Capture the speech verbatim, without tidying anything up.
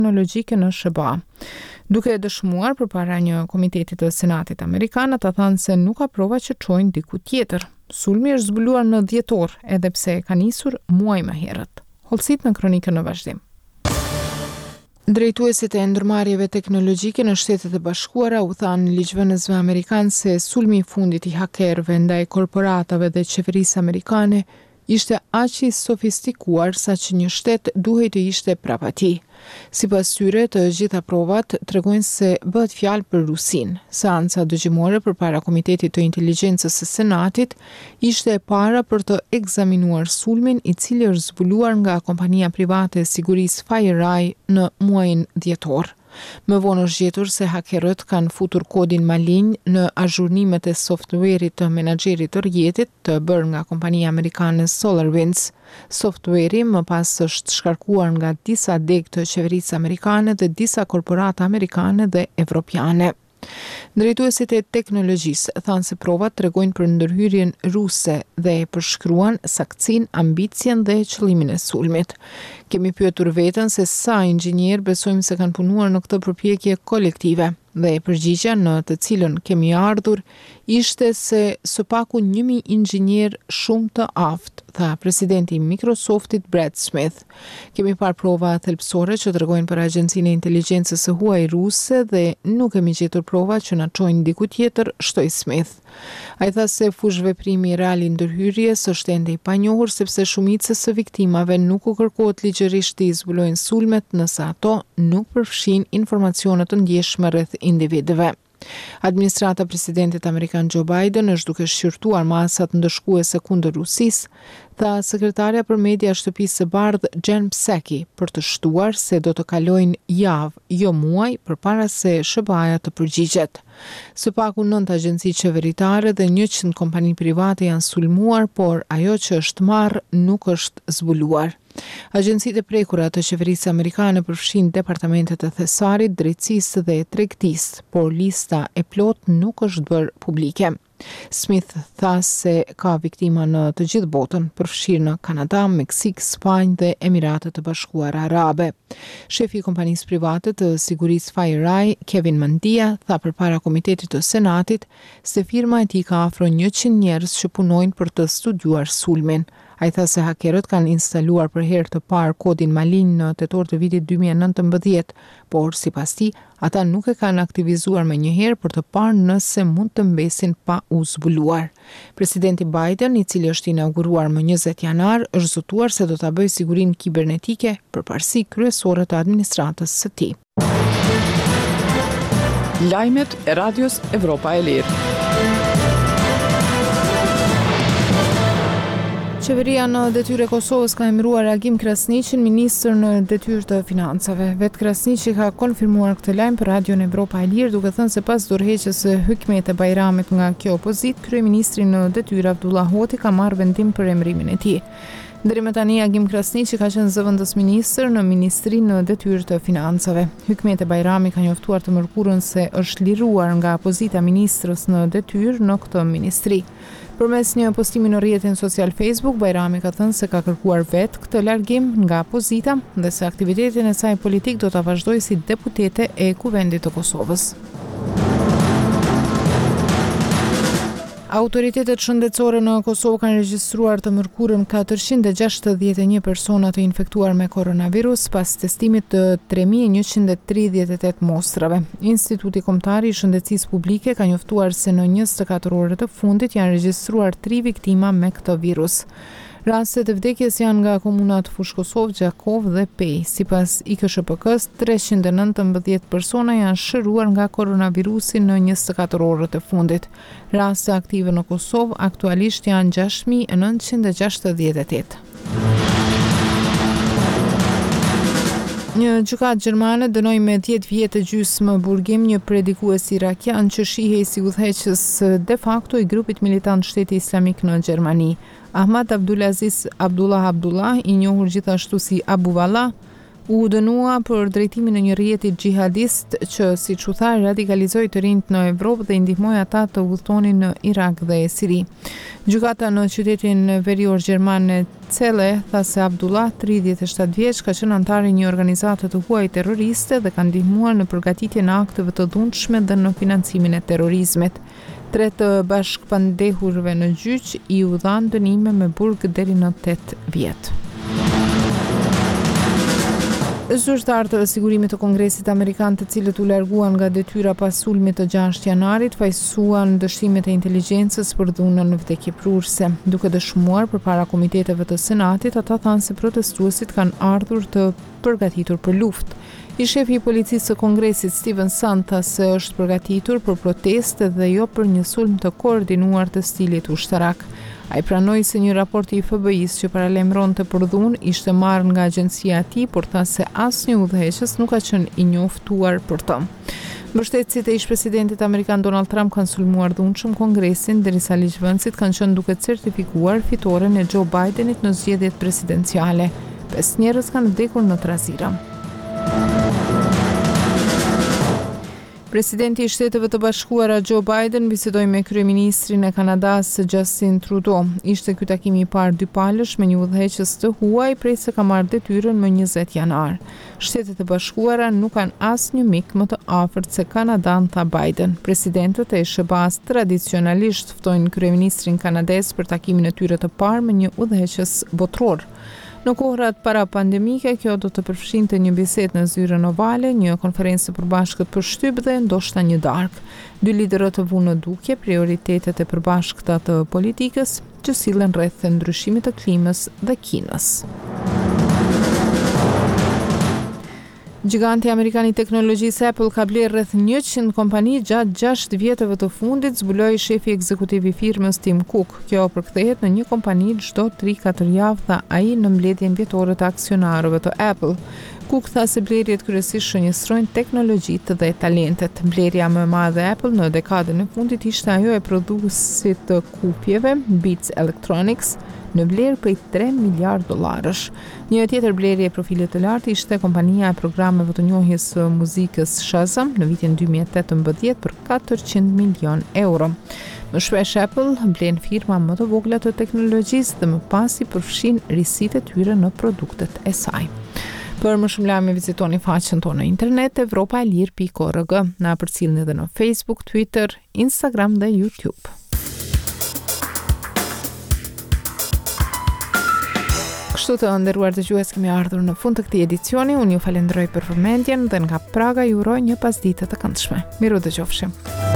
teknologjike në S B A. Duke dëshmuar përpara një komiteti të Senatit Amerikan, ata thanë se nuk ka prova që çojnë diku tjetër. Sulmi është zbuluar në dhjetor, edhe pse ka nisur muaj më herët. Hollësit në kronikën në vazhdim. Drejtuesit e ndërmarrjeve teknologjike në Shtetet e Bashkuara u thanë ligjvënësve amerikan se sulmi i fundit i hakerëve ndaj korporatave dhe qeverisë amerikane ishte aq i sofistikuar sa që një shtet duhej të ishte prapa tij. Sipas tyre, të gjitha provat tregojnë se bëhet fjalë për Rusinë. Seanca dëgjimore përpara Komitetit të Inteligjencës së Senatit ishte e para për të ekzaminuar sulmin i cili është zbuluar nga kompania private e sigurisë FireEye në muajin dhjetor. Më vonë është gjetur se hakerët kanë futur kodin malign në azhurnimet e softwareit të menaxherit të rrjetit të bërë nga kompania amerikane SolarWinds. Software-i më pas është shkarkuar nga disa deg të qeverisë amerikane dhe disa korporata amerikane dhe evropiane. Drejtuesit e teknologjisë thanë se provat tregojnë për ndërhyrjen ruse dhe e përshkruan saktësinë, ambicien dhe qëllimin e sulmit. Kemi pyetur veten se sa inxhinier besojmë se kanë punuar në këtë përpjekje kolektive dhe përgjigjja në të cilën kemi ardhur ishte se së paku një mijë inxhinier shumë të aftë, tha presidenti i Microsoftit Brad Smith. Kemi parë prova thelbësore që tregojnë për agjencinë e inteligjencës së huaj ruse dhe nuk kemi gjetur prova që na çojnë diku tjetër, shtoi Smith. Ai tha se fushveprimi real i ndërhyrjes është ende i panjohur sepse shumica e viktimave nuk u kërkohet ligjërisht të zbulojnë sulmet nëse ato nuk përfshin informacione të ndjeshme rreth individëve. Administrata e presidentit amerikan Joe Biden është duke shqyrtuar masat ndëshkuese kundër Rusisë, tha sekretarja për media e shtëpisë së bardhë Jen Psaki, për të shtuar se do të kalojnë javë, jo muaj, përpara se S B A-ja të përgjigjet. Së paku nëntë agjenci qeveritare dhe njëqind kompani private janë sulmuar, por ajo që është marrë nuk është zbuluar. Agjencitë e prekura të qeverisë amerikane përfshin departamentet e thesarit, drejtësisë dhe tregtisë, por lista e plot nuk është bërë publike. Smith tha se ka viktima në të gjithë botën, përfshirë në Kanada, Meksik, Spanjë dhe Emiratet e Bashkuara Arabe. Shefi i kompanisë private të sigurisë FireEye, Kevin Mandia, tha përpara Komitetit të Senatit se firma e tij ka afro njëqind njerëz që punojnë për të studiuar sulmin. Ai tha se hakerët kanë instaluar për herë të parë kodin malign në tetor të vitit dy mijë e nëntëmbëdhjetë, por sipas tij, ata nuk e kanë aktivizuar më njëherë për të parë nëse mund të mbesin pa u zbuluar. Presidenti Biden, i cili është inauguruar më njëzet janar, është zotuar se do ta bëjë sigurinë kibernetike përparësi kryesore të administratës së tij. Lajmet e Radios Evropa e Lirë. Qeveria në detyrë e Kosovës ka emëruar Agim Krasniqin ministër në detyrë të financave. Vet Krasniqi ka konfirmuar këtë lajm për Radion Evropa e Lirë, duke thënë se pas dorëheqjes së Hykmete Bajramit nga kjo opozitë, kryeministri në detyrë Abdullah Hoti ka marrë vendim për emërimin e tij. Deri më tani Agim Krasniqi ka qenë zëvendës ministër në Ministrinë në detyrë të financave. Hykmete Bajrami ka njoftuar të mërkurën se është liruar nga pozita ministrës në detyrë në këtë ministri. Përmes një postimi në rrjetin social Facebook, Bajrami ka thënë se ka kërkuar vetë këtë largim nga pozita dhe se aktivitetin e saj politik do ta vazhdojë si deputete e Kuvendit të Kosovës. Autoritetet shëndetësore në Kosovë kanë regjistruar të mërkurën katërqind e gjashtëdhjetë e një persona të infektuar me koronavirus pas testimit të tre mijë njëqind e tridhjetë e tetë mostrave. Instituti Kombëtar i Shëndetësisë Publike ka njoftuar se në njëzet e katër orët të fundit janë regjistruar tri viktima me këtë virus. Rastet e vdekjes janë nga komunat Fushkosov, Gjakov dhe Pej. Sipas I K S H P K-s, treqind e nëntëmbëdhjetë persona janë shëruar nga koronavirusi në njëzet e katër orët e fundit. Raste aktive në Kosovë aktualisht janë gjashtë mijë e nëntëqind e gjashtëdhjetë e tetë. Një gjykatë gjermane dënoi me dhjetë vjet e gjysmë burgim një predikues irakian që shihej si udhëheqës de facto I grupit militant Shteti Islamik në Gjermani. Ahmad Abdulaziz Abdullah Abdullah, I njohur gjithashtu si Abu Wallah, u dënua për drejtimin e një rrjeti xhihadist që, siç u tha, radikalizoi të rinjt në Evropë dhe i ndihmoi ata të udhtonin në Irak dhe Siri. Gjykata në qytetin verior gjerman e Celle tha se Abdullah, tridhjetë e shtatë vjeç, ka qenë antar i një organizate të huaj terroriste dhe ka ndihmuar në përgatitjen e akteve të dhunshme dhe në financimin e terrorizmit. Tre të bashkëpandehurve në gjyq i u dhanë dënime me burg deri në tetë vjet. Zyrtarët e sigurimit të Kongresit Amerikan, të cilët u larguan nga detyra pas sulmit të gjashtë janarit, fajsuan dështimet e inteligjencës për dhunën vdekjeprurse. Duke dëshmuar përpara komiteteve të Senatit, ata thanë se protestuesit kanë ardhur të përgatitur për luftë. I shefi i policisë së Kongresit, Steven Sand, tha se është përgatitur për proteste dhe jo për një sulm të koordinuar të stilit ushtarak. Ai pranoi se një raport i F B I-s që paralajmëronte për dhunë ishte marrë nga agjencia e tij, por tha se asnjë udhëheqës nuk ka qenë i njoftuar për të. Mbështetësit e ish-presidentit amerikan Donald Trump kanë sulmuar dhunshëm Kongresin, derisa ligjvënësit kanë qenë duke certifikuar fitoren e Joe Bidenit në zgjedhjet presidenciale. Pesë njerëz kanë vdekur në trazira. Presidenti i Shteteve të Bashkuara Joe Biden bisedoi me kryeministrin e Kanadas Justin Trudeau. Ishte ky takimi i parë dypalësh me një udhëheqës të huaj prej se ka marrë detyrën më njëzet janar. Shtetet e Bashkuara nuk kanë asnjë mik më të afërt se Kanadan, tha Biden. Presidentët e S B A-s tradicionalisht ftojnë kryeministrin kanadez për takimin e tyre të parë me një udhëheqës botror. Në kohërat para pandemike, kjo do të përfshinte një bisedë në zyrën ovale, një konferencë e përbashkët për shtyp dhe ndoshta një darkë. Dy liderët të vunë në dukje prioritetet e përbashkëta të politikës që sillen rreth ndryshimit të klimës dhe Kinës. Giganti amerikan i teknologjisë Apple ka blerë rreth njëqind kompani gjatë gjashtë vjetëve të fundit, zbuloi shefi ekzekutiv i firmës Tim Cook. Kjo përkthehet në një kompani çdo tri katër javë, tha ai në mbledhjen vjetore të aksionarëve të Apple. Cook tha se blerjet kryesisht shënjestrojnë teknologjitë dhe talentet. Blerja më e madhe e Apple në dekadën e fundit ishte ajo e prodhuesit të kupjeve Beats Electronics, në vlerë prej tre miliard dollarësh. Një tjetër blerje e profilit të lartë ishte kompania e programeve të njohjes së muzikës Shazam në vitin dy mijë e tetëmbëdhjetë për katërqind milion euro. Më shpesh Apple blen firma më të vogla të teknologjisë dhe më pas i përfshin risitë e tyre në produktet e saj. Për më shumë lajme vizitoni faqen tonë në internet evropaelir pikë org. Na përcjellni edhe në Facebook, Twitter, Instagram dhe YouTube. Kështu të nderuar dëgjues, kemi ardhur në fund të këtij edicioni. Unë ju falenderoj për vëmendjen dhe nga Praga ju uroj një pasditë të këndshme. Miru dëgjofshim.